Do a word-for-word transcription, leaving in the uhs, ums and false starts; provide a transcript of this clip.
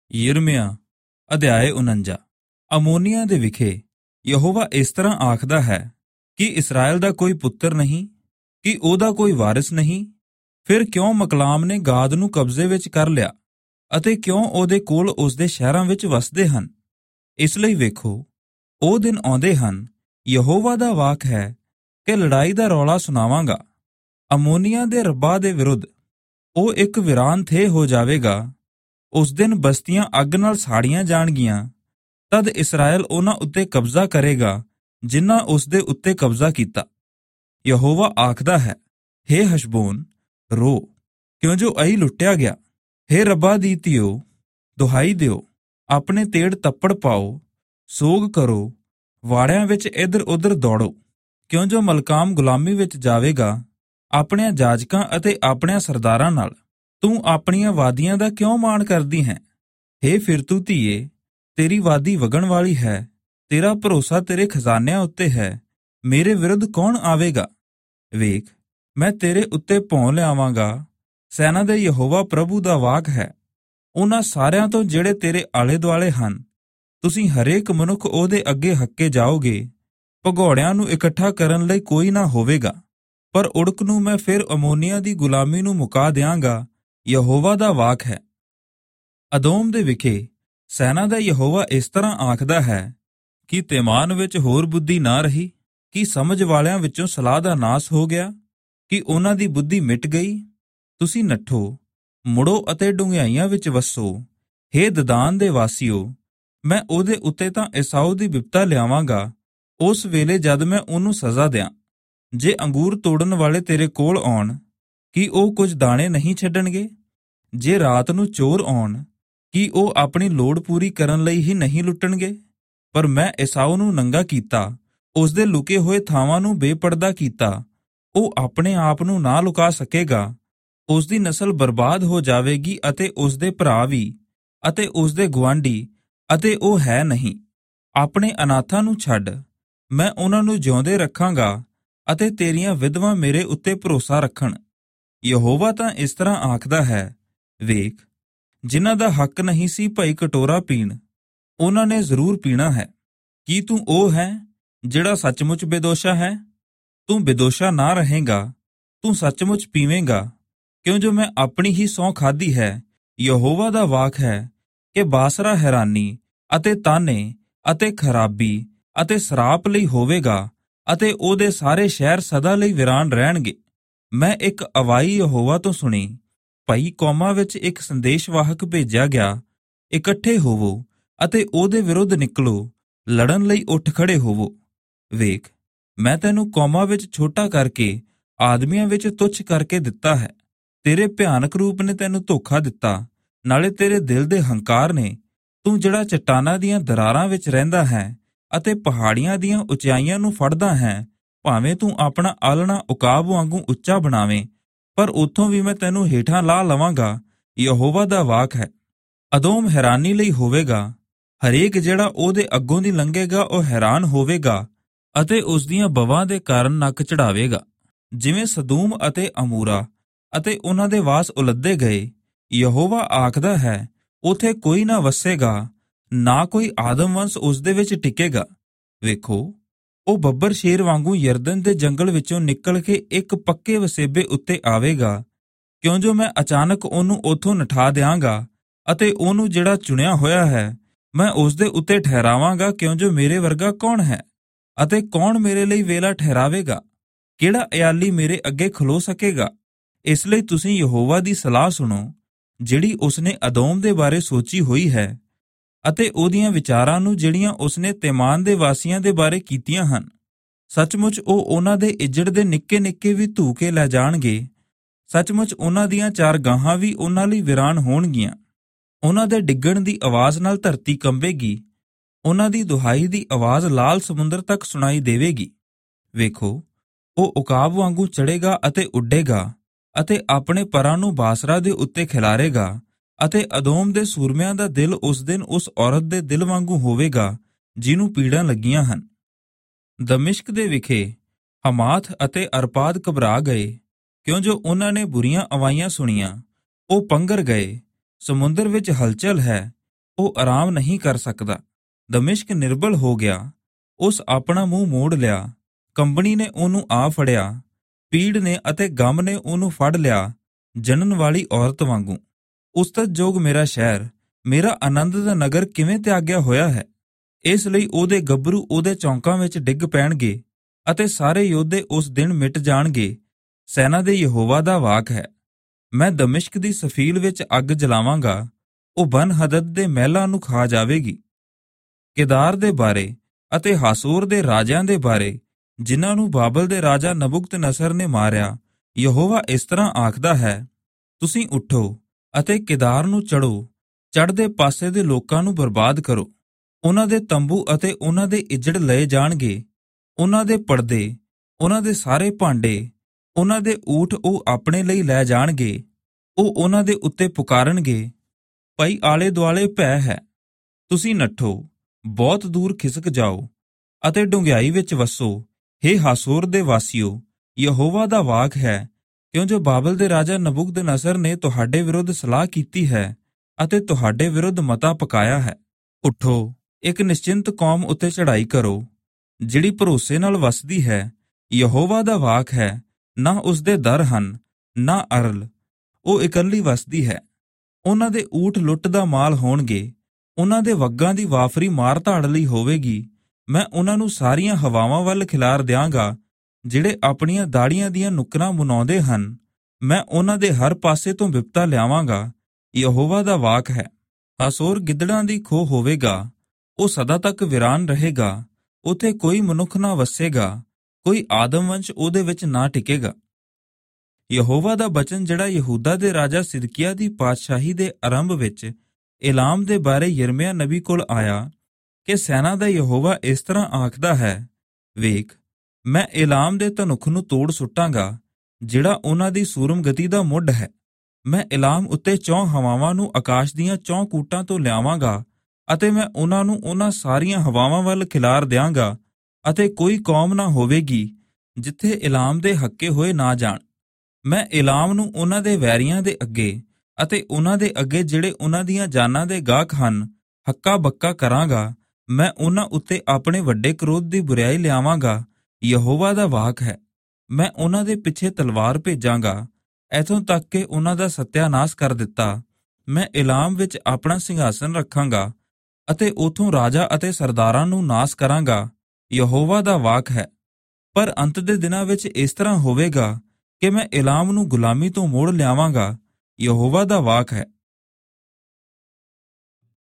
ਯਿਰਮੀਆ ਅਧਿਆਇ ਉਨੰਜਾ। ਅਮੋਨੀਆ ਦੇ ਵਿਖੇ ਯਹੋਵਾ ਇਸ ਤਰ੍ਹਾਂ ਆਖਦਾ ਹੈ ਕਿ ਇਸਰਾਇਲ ਦਾ ਕੋਈ ਪੁੱਤਰ ਨਹੀਂ, ਕਿ ਉਹਦਾ ਕੋਈ ਵਾਰਿਸ ਨਹੀਂ। ਫਿਰ ਕਿਉਂ ਮਕਲਾਮ ਨੇ ਗਾਦ ਨੂੰ ਕਬਜ਼ੇ ਵਿੱਚ ਕਰ ਲਿਆ, ਅਤੇ ਕਿਉਂ ਉਹਦੇ ਕੋਲ ਉਸਦੇ ਸ਼ਹਿਰਾਂ ਵਿੱਚ ਵਸਦੇ ਹਨ? ਇਸ ਲਈ ਵੇਖੋ, ਉਹ ਦਿਨ ਆਉਂਦੇ ਹਨ, ਯਹੋਵਾ ਦਾ ਵਾਕ ਹੈ, ਕਿ ਲੜਾਈ ਦਾ ਰੌਲਾ ਸੁਣਾਵਾਂਗਾ ਅਮੋਨੀਆ ਦੇ ਰੱਬਾ ਦੇ ਵਿਰੁੱਧ। ਉਹ ਇੱਕ ਵੀਰਾਨ ਥੇ ਹੋ ਜਾਵੇਗਾ। ਉਸ ਦਿਨ ਬਸਤੀਆਂ ਅੱਗ ਨਾਲ ਸਾੜੀਆਂ ਜਾਣਗੀਆਂ। ਤਦ ਇਸਰਾਇਲ ਉਹਨਾਂ ਉੱਤੇ ਕਬਜ਼ਾ ਕਰੇਗਾ ਜਿਨ੍ਹਾਂ ਉਸ ਦੇ ਉੱਤੇ ਕਬਜ਼ਾ ਕੀਤਾ। ਯਹੋਵਾ ਆਖਦਾ ਹੈ, ਹੇ ਹਸ਼ਬੋਨ, ਰੋ, ਕਿਉਂ ਜੋ ਅਈ ਲੁੱਟਿਆ ਗਿਆ। ਹੇ ਰੱਬਾ ਦੀ ਧੀਓ, ਦੁਹਾਈ ਦਿਓ, ਆਪਣੇ ਤੇੜ ਤੱਪੜ ਪਾਓ, ਸੋਗ ਕਰੋ, ਵਾੜਿਆਂ ਵਿੱਚ ਇੱਧਰ ਉੱਧਰ ਦੌੜੋ, ਕਿਉਂ ਜੋ ਮਲਕਾਮ ਗੁਲਾਮੀ ਵਿੱਚ ਜਾਵੇਗਾ ਆਪਣਿਆਂ ਜਾਜਕਾਂ ਅਤੇ ਆਪਣਿਆਂ ਸਰਦਾਰਾਂ ਨਾਲ। ਤੂੰ ਆਪਣੀਆਂ ਵਾਦੀਆਂ ਦਾ ਕਿਉਂ ਮਾਣ ਕਰਦੀ ਹੈ? ਹੇ ਫਿਰਤੂ ਧੀਏ, ਤੇਰੀ ਵਾਦੀ ਵਗਣ ਵਾਲੀ ਹੈ, ਤੇਰਾ ਭਰੋਸਾ ਤੇਰੇ ਖਜ਼ਾਨਿਆਂ ਉੱਤੇ ਹੈ। ਮੇਰੇ ਵਿਰੁੱਧ ਕੌਣ ਆਵੇਗਾ? ਵੇਖ, ਮੈਂ ਤੇਰੇ ਉੱਤੇ ਭੌਂ ਲਿਆਵਾਂਗਾ। ਸੈਨਾ ਦੇ ਯਹੋਵਾ ਪ੍ਰਭੂ ਦਾ ਵਾਕ ਹੈ। ਉਹਨਾਂ ਸਾਰਿਆਂ ਤੋਂ ਜਿਹੜੇ ਤੇਰੇ ਆਲੇ ਦੁਆਲੇ ਹਨ, ਤੁਸੀਂ ਹਰੇਕ ਮਨੁੱਖ ਉਹਦੇ ਅੱਗੇ ਹੱਕੇ ਜਾਓਗੇ। ਭਗੌੜਿਆਂ ਨੂੰ ਇਕੱਠਾ ਕਰਨ ਲਈ ਕੋਈ ਨਾ ਹੋਵੇਗਾ, ਪਰ ਉੜਕ ਨੂੰ ਮੈਂ ਫਿਰ ਅਮੋਨੀਆ ਦੀ ਗੁਲਾਮੀ ਨੂੰ ਮੁਕਾ ਦਿਆਂਗਾ। ਯਹੋਵਾ ਦਾ ਵਾਕ ਹੈ। ਅਦੋਮ ਦੇ ਵਿਖੇ ਸੈਨਾ ਦਾ ਯਹੋਵਾ ਇਸ ਤਰ੍ਹਾਂ ਆਖਦਾ ਹੈ ਕਿ ਤੇਮਾਨ ਵਿੱਚ ਹੋਰ ਬੁੱਧੀ ਨਾ ਰਹੀ, ਕਿ ਸਮਝ ਵਾਲਿਆਂ ਵਿੱਚੋਂ ਸਲਾਹ ਦਾ ਨਾਸ ਹੋ ਗਿਆ, ਕਿ ਉਹਨਾਂ ਦੀ ਬੁੱਧੀ ਮਿਟ ਗਈ। ਤੁਸੀਂ ਨੱਠੋ, ਮੁੜੋ ਅਤੇ ਡੂੰਘਿਆਈਆਂ ਵਿੱਚ ਵੱਸੋ। ਹੇ ਦਦਾਨ ਦੇ ਵਾਸੀਓ, ਮੈਂ ਉਹਦੇ ਉੱਤੇ ਤਾਂ ਏਸਾੂ ਦੀ ਬਿਪਤਾ ਲਿਆਵਾਂਗਾ, ਉਸ ਵੇਲੇ ਜਦ ਮੈਂ ਉਹਨੂੰ ਸਜ਼ਾ ਦਿਆਂ। ਜੇ ਅੰਗੂਰ ਤੋੜਨ ਵਾਲੇ ਤੇਰੇ ਕੋਲ ਆਉਣ, ਕੀ ਉਹ ਕੁਝ ਦਾਣੇ ਨਹੀਂ ਛੱਡਣਗੇ? ਜੇ ਰਾਤ ਨੂੰ ਚੋਰ ਆਉਣ, ਕੀ ਉਹ ਆਪਣੀ ਲੋੜ ਪੂਰੀ ਕਰਨ ਲਈ ਹੀ ਨਹੀਂ ਲੁੱਟਣਗੇ? ਪਰ ਮੈਂ ਏਸਾੂ ਨੂੰ ਨੰਗਾ ਕੀਤਾ, ਉਸਦੇ ਲੁਕੇ ਹੋਏ ਥਾਵਾਂ ਨੂੰ ਬੇਪਰਦਾ ਕੀਤਾ। ਉਹ ਆਪਣੇ ਆਪ ਨੂੰ ਨਾ ਲੁਕਾ ਸਕੇਗਾ। ਉਸਦੀ ਨਸਲ ਬਰਬਾਦ ਹੋ ਜਾਵੇਗੀ, ਅਤੇ ਉਸਦੇ ਭਰਾ ਵੀ, ਅਤੇ ਉਸਦੇ ਗੁਆਂਢੀ, ਅਤੇ ਉਹ ਹੈ ਨਹੀਂ। ਆਪਣੇ ਅਨਾਥਾਂ ਨੂੰ ਛੱਡ, ਮੈਂ ਉਹਨਾਂ ਨੂੰ ਜਿਉਂਦੇ ਰੱਖਾਂਗਾ, ਅਤੇ ਤੇਰੀਆਂ ਵਿਧਵਾਂ ਮੇਰੇ ਉੱਤੇ ਭਰੋਸਾ ਰੱਖਣ। ਯਹੋਵਾ ਤਾਂ ਇਸ ਤਰ੍ਹਾਂ ਆਖਦਾ ਹੈ, ਵੇਖ, ਜਿਨ੍ਹਾਂ ਦਾ ਹੱਕ ਨਹੀਂ ਸੀ ਭਈ ਕਟੋਰਾ ਪੀਣ, ਉਹਨਾਂ ਨੇ ਜ਼ਰੂਰ ਪੀਣਾ ਹੈ। ਕੀ ਤੂੰ ਉਹ ਹੈ ਜਿਹੜਾ ਸੱਚਮੁੱਚ ਬੇਦੋਸ਼ਾ ਹੈ? ਤੂੰ ਬੇਦੋਸ਼ਾ ਨਾ ਰਹੇਗਾ, ਤੂੰ ਸੱਚਮੁੱਚ ਪੀਵੇਂਗਾ, ਕਿਉਂ ਜੋ ਮੈਂ ਆਪਣੀ ਹੀ ਸਹੁੰ ਖਾਧੀ ਹੈ। ਯਹੋਵਾ ਦਾ ਵਾਕ ਹੈ ਕਿ ਬਾਸਰਾ ਹੈਰਾਨੀ ਅਤੇ ਤਾਨੇ ਅਤੇ ਖਰਾਬੀ ਅਤੇ ਸਰਾਪ ਲਈ ਹੋਵੇਗਾ, ਅਤੇ ਉਹਦੇ ਸਾਰੇ ਸ਼ਹਿਰ ਸਦਾ ਲਈ ਵੀਰਾਨ ਰਹਿਣਗੇ। ਮੈਂ ਇੱਕ ਅਵਾਈ ਯਹੋਵਾ ਤੋਂ ਸੁਣੀ, ਭਈ ਕੌਮਾਂ ਵਿੱਚ ਇੱਕ ਸੰਦੇਸ਼ਵਾਹਕ ਭੇਜਿਆ ਗਿਆ, ਇਕੱਠੇ ਹੋਵੋ ਅਤੇ ਉਹਦੇ ਵਿਰੁੱਧ ਨਿਕਲੋ, ਲੜਨ ਲਈ ਉੱਠ ਖੜੇ ਹੋਵੋ। ਵੇਖ, ਮੈਂ ਤੈਨੂੰ ਕੌਮਾਂ ਵਿੱਚ ਛੋਟਾ ਕਰਕੇ, ਆਦਮੀਆਂ ਵਿੱਚ ਤੁੱਛ ਕਰਕੇ ਦਿੱਤਾ ਹੈ। ਤੇਰੇ ਭਿਆਨਕ ਰੂਪ ਨੇ ਤੈਨੂੰ ਧੋਖਾ ਦਿੱਤਾ, ਨਾਲੇ ਤੇਰੇ ਦਿਲ ਦੇ ਹੰਕਾਰ ਨੇ। ਤੂੰ ਜਿਹੜਾ ਚੱਟਾਨਾਂ ਦੀਆਂ ਦਰਾਰਾਂ ਵਿੱਚ ਰਹਿੰਦਾ ਹੈ ਅਤੇ ਪਹਾੜੀਆਂ ਦੀਆਂ ਉਚਾਈਆਂ ਨੂੰ ਫੜਦਾ ਹੈ, ਭਾਵੇਂ ਤੂੰ ਆਪਣਾ ਆਲਣਾ ਉਕਾਬ ਵਾਂਗੂ ਉੱਚਾ ਬਣਾਵੇਂ, ਪਰ ਉੱਥੋਂ ਵੀ ਮੈਂ ਤੈਨੂੰ ਹੇਠਾਂ ਲਾ ਲਵਾਂਗਾ। ਯਹੋਵਾ ਦਾ ਵਾਕ ਹੈ। ਅਦੋਮ ਹੈਰਾਨੀ ਲਈ ਹੋਵੇਗਾ, ਹਰੇਕ ਜਿਹੜਾ ਉਹਦੇ ਅੱਗੋਂ ਦੀ ਲੰਘੇਗਾ ਉਹ ਹੈਰਾਨ ਹੋਵੇਗਾ, ਅਤੇ ਉਸਦੀਆਂ ਬਵਾਂ ਦੇ ਕਾਰਨ ਨੱਕ ਚੜਾਵੇਗਾ। ਜਿਵੇਂ ਸਦੂਮ ਅਤੇ ਅਮੂਰਾ ਅਤੇ ਉਹਨਾਂ ਦੇ ਵਾਸ ਉਲੱਦੇ ਗਏ, ਯਹੋਵਾ ਆਖਦਾ ਹੈ, ਉਥੇ ਕੋਈ ਨਾ ਵਸੇਗਾ, ਨਾ ਕੋਈ ਆਦਮ ਵੰਸ਼ ਉਸਦੇ ਵਿੱਚ ਟਿਕੇਗਾ। ਵੇਖੋ, ਉਹ ਬੱਬਰ ਸ਼ੇਰ ਵਾਂਗੂ ਯਰਦਨ ਦੇ ਜੰਗਲ ਵਿੱਚੋਂ ਨਿਕਲ ਕੇ ਇੱਕ ਪੱਕੇ ਵਸੇਬੇ ਉੱਤੇ ਆਵੇਗਾ, ਕਿਉਂ ਜੋ ਮੈਂ ਅਚਾਨਕ ਉਹਨੂੰ ਉੱਥੋਂ ਨਠਾ ਦਿਆਂਗਾ, ਅਤੇ ਉਹਨੂੰ ਜਿਹੜਾ ਚੁਣਿਆ ਹੋਇਆ ਹੈ ਮੈਂ ਉਸਦੇ ਉੱਤੇ ਠਹਿਰਾਵਾਂਗਾ। ਕਿਉਂ ਜੋ ਮੇਰੇ ਵਰਗਾ ਕੌਣ ਹੈ, ਅਤੇ ਕੌਣ ਮੇਰੇ ਲਈ ਵੇਲਾ ਠਹਿਰਾਵੇਗਾ? ਕਿਹੜਾ ਇਆਲੀ ਮੇਰੇ ਅੱਗੇ ਖਲੋ ਸਕੇਗਾ? ਇਸ ਲਈ ਤੁਸੀਂ ਯਹੋਵਾ ਦੀ ਸਲਾਹ ਸੁਣੋ, ਜਿਹੜੀ ਉਸਨੇ ਅਦੋਮ ਦੇ ਬਾਰੇ ਸੋਚੀ ਹੋਈ ਹੈ, ਅਤੇ ਉਹਦੀਆਂ ਵਿਚਾਰਾਂ ਨੂੰ ਜਿਹੜੀਆਂ ਉਸਨੇ ਤੇਮਾਨ ਦੇ ਵਾਸੀਆਂ ਦੇ ਬਾਰੇ ਕੀਤੀਆਂ ਹਨ। ਸੱਚਮੁੱਚ ਉਹ ਉਹਨਾਂ ਦੇ ਇੱਜੜ ਦੇ ਨਿੱਕੇ ਨਿੱਕੇ ਵੀ ਧੂ ਕੇ ਲੈ ਜਾਣਗੇ। ਸੱਚਮੁੱਚ ਉਹਨਾਂ ਦੀਆਂ ਚਾਰ ਗਾਹਾਂ ਵੀ ਉਹਨਾਂ ਲਈ ਵੀਰਾਨ ਹੋਣਗੀਆਂ। ਉਹਨਾਂ ਦੇ ਡਿੱਗਣ ਦੀ ਆਵਾਜ਼ ਨਾਲ ਧਰਤੀ ਕੰਬੇਗੀ, ਉਹਨਾਂ ਦੀ ਦੁਹਾਈ ਦੀ ਆਵਾਜ਼ ਲਾਲ ਸਮੁੰਦਰ ਤੱਕ ਸੁਣਾਈ ਦੇਵੇਗੀ। ਵੇਖੋ, ਉਹ ਉਕਾਬ ਵਾਂਗੂ ਚੜ੍ਹੇਗਾ ਅਤੇ ਉੱਡੇਗਾ, ਅਤੇ ਆਪਣੇ ਪਰਾਂ ਨੂੰ ਬਾਸਰਾ ਦੇ ਉੱਤੇ ਖਿਲਾਰੇਗਾ, ਅਤੇ ਅਦੋਮ ਦੇ ਸੂਰਮਿਆਂ ਦਾ ਦਿਲ ਉਸ ਦਿਨ ਉਸ ਔਰਤ ਦੇ ਦਿਲ ਵਾਂਗੂ ਹੋਵੇਗਾ ਜਿਹਨੂੰ ਪੀੜਾਂ ਲੱਗੀਆਂ ਹਨ। ਦਮਿਸ਼ਕ ਦੇ ਵਿਖੇ ਹਮਾਥ ਅਤੇ ਅਰਪਾਦ ਘਬਰਾ ਗਏ, ਕਿਉਂ ਜੋ ਉਹਨਾਂ ਨੇ ਬੁਰੀਆਂ ਅਵਾਈਆਂ ਸੁਣੀਆਂ। ਉਹ ਪੰਘਰ ਗਏ, ਸਮੁੰਦਰ ਵਿੱਚ ਹਲਚਲ ਹੈ, ਉਹ ਆਰਾਮ ਨਹੀਂ ਕਰ ਸਕਦਾ। ਦਮਿਸ਼ਕ ਨਿਰਬਲ ਹੋ ਗਿਆ, ਉਸ ਆਪਣਾ ਮੂੰਹ ਮੋੜ ਲਿਆ। ਕੰਬਣੀ ਨੇ ਉਹਨੂੰ ਆ ਫੜਿਆ, ਪੀੜ ਨੇ ਅਤੇ ਗਮ ਨੇ ਉਹਨੂੰ ਫੜ ਲਿਆ, ਜਣਨ ਵਾਲੀ ਔਰਤ ਵਾਂਗੂ। ਉਸਤਤਜੋਗ ਮੇਰਾ ਸ਼ਹਿਰ, ਮੇਰਾ ਆਨੰਦ ਦਾ ਨਗਰ ਕਿਵੇਂ ਤਿਆਗਿਆ ਹੋਇਆ ਹੈ। ਇਸ ਲਈ ਉਹਦੇ ਗੱਭਰੂ ਉਹਦੇ ਚੌਂਕਾਂ ਵਿੱਚ ਡਿੱਗ ਪੈਣਗੇ ਅਤੇ ਸਾਰੇ ਯੋਧੇ ਉਸ ਦਿਨ ਮਿਟ ਜਾਣਗੇ। ਸੈਨਾ ਦੇ ਯਹੋਵਾ ਦਾ ਵਾਕ ਹੈ। ਮੈਂ ਦਮਿਸ਼ਕ ਦੀ ਸਫੀਲ ਵਿੱਚ ਅੱਗ ਜਲਾਵਾਂਗਾ, ਉਹ ਬਨ ਹਦਦ ਦੇ ਮਹਿਲਾਂ ਨੂੰ ਖਾ ਜਾਵੇਗੀ। ਕੇਦਾਰ ਦੇ ਬਾਰੇ ਅਤੇ ਹਾਸੋਰ ਦੇ ਰਾਜਿਆਂ ਦੇ ਬਾਰੇ, ਜਿਨ੍ਹਾਂ ਨੂੰ ਬਾਬਲ ਦੇ ਰਾਜਾ ਨਬੁਕਦਨਸਰ ਨੇ ਮਾਰਿਆ, ਯਹੋਵਾ ਇਸ ਤਰ੍ਹਾਂ ਆਖਦਾ ਹੈ, ਤੁਸੀਂ ਉੱਠੋ ਅਤੇ ਕੇਦਾਰ ਨੂੰ ਚੜ੍ਹੋ, ਚੜ੍ਹਦੇ ਪਾਸੇ ਦੇ ਲੋਕਾਂ ਨੂੰ ਬਰਬਾਦ ਕਰੋ। ਉਹਨਾਂ ਦੇ ਤੰਬੂ ਅਤੇ ਉਹਨਾਂ ਦੇ ਇੱਜੜ ਲਏ ਜਾਣਗੇ, ਉਹਨਾਂ ਦੇ ਪਰਦੇ, ਉਹਨਾਂ ਦੇ ਸਾਰੇ ਭਾਂਡੇ, ਉਹਨਾਂ ਦੇ ਊਠ ਉਹ ਆਪਣੇ ਲਈ ਲੈ ਜਾਣਗੇ। ਉਹ ਉਹਨਾਂ ਦੇ ਉੱਤੇ ਪੁਕਾਰਨਗੇ, ਭਈ ਆਲੇ ਦੁਆਲੇ ਭੈ ਹੈ। ਤੁਸੀਂ ਨੱਠੋ, ਬਹੁਤ ਦੂਰ ਖਿਸਕ ਜਾਓ ਅਤੇ ਡੂੰਘਿਆਈ ਵਿੱਚ ਵਸੋ। ਹੇ ਹਾਸੋਰ ਦੇ ਵਾਸੀਓ, ਯਹੋਵਾ ਦਾ ਵਾਕ ਹੈ, ਕਿਉਂ ਜੋ ਬਾਬਲ ਦੇ ਰਾਜਾ ਨਬੁਕਦਨਸਰ ਨੇ ਤੁਹਾਡੇ ਵਿਰੁੱਧ ਸਲਾਹ ਕੀਤੀ ਹੈ ਅਤੇ ਤੁਹਾਡੇ ਵਿਰੁੱਧ ਮਤਾ ਪਕਾਇਆ ਹੈ। ਉੱਠੋ, ਇੱਕ ਨਿਸ਼ਚਿੰਤ ਕੌਮ ਉੱਤੇ ਚੜ੍ਹਾਈ ਕਰੋ, ਜਿਹੜੀ ਭਰੋਸੇ ਨਾਲ ਵਸਦੀ ਹੈ। ਯਹੋਵਾ ਦਾ ਵਾਕ ਹੈ, ਨਾ ਉਸਦੇ ਦਰ ਹਨ, ਨਾ ਅਰਲ, ਉਹ ਇਕੱਲੀ ਵਸਦੀ ਹੈ। ਉਹਨਾਂ ਦੇ ਊਠ ਲੁੱਟ ਦਾ ਮਾਲ ਹੋਣਗੇ, ਉਹਨਾਂ ਦੇ ਵੱਗਾਂ ਦੀ ਵਾਫਰੀ ਮਾਰ ਧਾੜ ਲਈ ਹੋਵੇਗੀ। ਮੈਂ ਉਹਨਾਂ ਨੂੰ ਸਾਰੀਆਂ ਹਵਾਵਾਂ ਵੱਲ ਖਿਲਾਰ ਦਿਆਂਗਾ, ਜਿਹੜੇ ਆਪਣੀਆਂ ਦਾੜੀਆਂ ਦੀਆਂ ਨੁੱਕਰਾਂ ਮੁਨਾਉਂਦੇ ਹਨ। ਮੈਂ ਉਹਨਾਂ ਦੇ ਹਰ ਪਾਸੇ ਤੋਂ ਵਿਪਤਾ ਲਿਆਵਾਂਗਾ। ਯਹੋਵਾ ਦਾ ਵਾਕ ਹੈ। ਹਾਸੋਰ ਗਿੱਦੜਾਂ ਦੀ ਖੋਹ ਹੋਵੇਗਾ, ਉਹ ਸਦਾ ਤੱਕ ਵਿਰਾਨ ਰਹੇਗਾ। ਉੱਥੇ ਕੋਈ ਮਨੁੱਖ ਨਾ ਵਸੇਗਾ, ਕੋਈ ਆਦਮਵੰਸ਼ ਉਹਦੇ ਵਿੱਚ ਨਾ ਟਿਕੇਗਾ। ਯਹੋਵਾ ਦਾ ਬਚਨ ਜਿਹੜਾ ਯਹੂਦਾ ਦੇ ਰਾਜਾ ਸਿਦਕੀਆ ਦੀ ਪਾਤਸ਼ਾਹੀ ਦੇ ਆਰੰਭ ਵਿੱਚ ਏਲਾਮ ਦੇ ਬਾਰੇ ਯਿਰਮਿਆ ਨਬੀ ਕੋਲ ਆਇਆ ਕਿ ਸੈਨਾ ਦਾ ਯਹੋਵਾ ਇਸ ਤਰ੍ਹਾਂ ਆਖਦਾ ਹੈ, ਵੇਖ, ਮੈਂ ਏਲਾਮ ਦੇ ਧਨੁੱਖ ਨੂੰ ਤੋੜ ਸੁੱਟਾਂਗਾ, ਜਿਹੜਾ ਉਹਨਾਂ ਦੀ ਸੂਰਮਗਤੀ ਦਾ ਮੁੱਢ ਹੈ। ਮੈਂ ਏਲਾਮ ਉੱਤੇ ਚੌਂ ਹਵਾਵਾਂ ਨੂੰ ਆਕਾਸ਼ ਦੀਆਂ ਚੌਂ ਕੂਟਾਂ ਤੋਂ ਲਿਆਵਾਂਗਾ ਅਤੇ ਮੈਂ ਉਹਨਾਂ ਨੂੰ ਉਹਨਾਂ ਸਾਰੀਆਂ ਹਵਾਵਾਂ ਵੱਲ ਖਿਲਾਰ ਦਿਆਂਗਾ ਅਤੇ ਕੋਈ ਕੌਮ ਨਾ ਹੋਵੇਗੀ ਜਿੱਥੇ ਏਲਾਮ ਦੇ ਹੱਕੇ ਹੋਏ ਨਾ ਜਾਣ। ਮੈਂ ਏਲਾਮ ਨੂੰ ਉਹਨਾਂ ਦੇ ਵੈਰੀਆਂ ਦੇ ਅੱਗੇ ਅਤੇ ਉਹਨਾਂ ਦੇ ਅੱਗੇ ਜਿਹੜੇ ਉਹਨਾਂ ਦੀਆਂ ਜਾਨਾਂ ਦੇ ਗਾਹਕ ਹਨ ਹੱਕਾ ਬੱਕਾ ਕਰਾਂਗਾ। ਮੈਂ ਉਹਨਾਂ ਉੱਤੇ ਆਪਣੇ ਵੱਡੇ ਕ੍ਰੋਧ ਦੀ ਬੁਰਾਈ ਲਿਆਵਾਂਗਾ। ਯਹੋਵਾ ਦਾ ਵਾਕ ਹੈ। ਮੈਂ ਉਹਨਾਂ ਦੇ ਪਿੱਛੇ ਤਲਵਾਰ ਭੇਜਾਂਗਾ, ਇੱਥੋਂ ਤੱਕ ਕਿ ਉਹਨਾਂ ਦਾ ਸਤਿਆਨਾਸ਼ ਕਰ ਦਿੱਤਾ। ਮੈਂ ਏਲਾਮ ਵਿੱਚ ਆਪਣਾ ਸਿੰਘਾਸਨ ਰੱਖਾਂਗਾ ਅਤੇ ਉਥੋਂ ਰਾਜਾ ਅਤੇ ਸਰਦਾਰਾਂ ਨੂੰ ਨਾਸ਼ ਕਰਾਂਗਾ। ਯਹੋਵਾ ਦਾ ਵਾਕ ਹੈ। ਪਰ ਅੰਤ ਦੇ ਦਿਨਾਂ ਵਿੱਚ ਇਸ ਤਰ੍ਹਾਂ ਹੋਵੇਗਾ ਕਿ ਮੈਂ ਏਲਾਮ ਨੂੰ ਗੁਲਾਮੀ ਤੋਂ ਮੋੜ ਲਿਆਵਾਂਗਾ। ਯਹੋਵਾ ਦਾ ਵਾਕ ਹੈ।